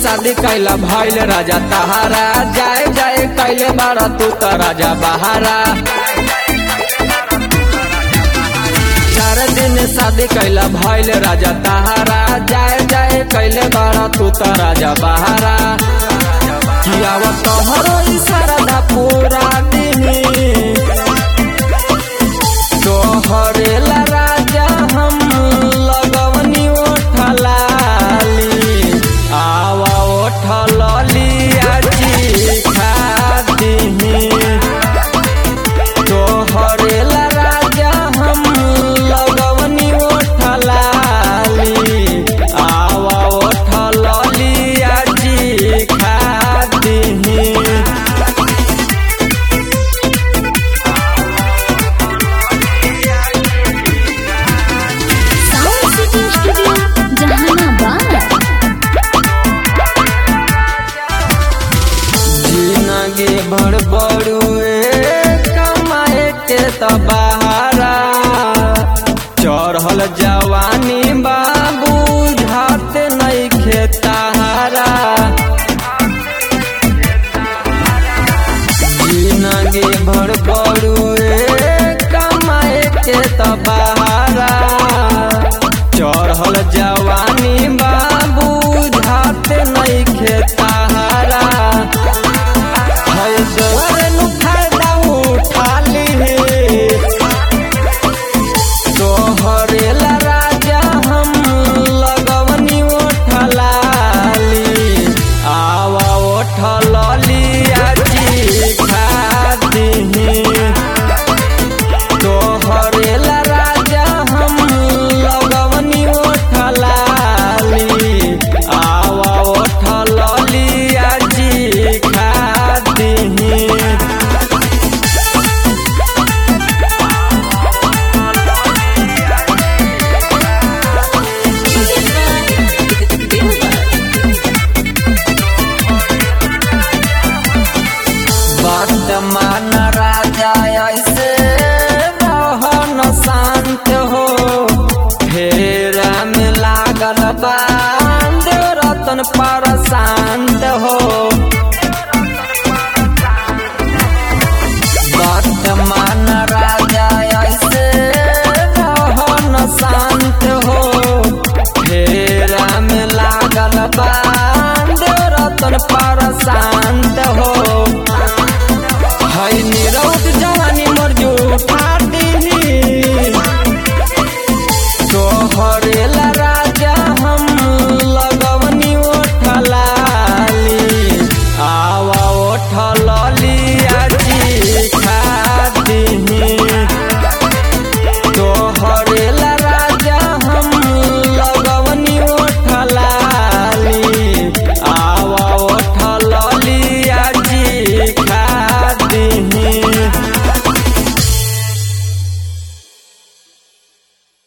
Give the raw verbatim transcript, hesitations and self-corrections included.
शादी कैला भइल राजा तहारा, जाए जाए कैले बारा तू त राजा बहारा। चार दिन शादी कैला भइल राजा तहारा, जाए जाए कैले बारा तू त राजा बहारा। कियावा तोहरो इशारा पूरा दिन तोहरेला राजा हम लगवनी ओठलाली, आवा ओठलली आजी खादी। तोहरेला राजा हम लगवनी ओठलाली, आवा ओठलली आजी खादी। Sound city studio Jahanabad. जिंदगी भर बड़ुए कमाए के त बहारा, चढ़ल जवानी बाबू झात नहीं खेतारा। जिंदगी भर बड़ुए कमाए के त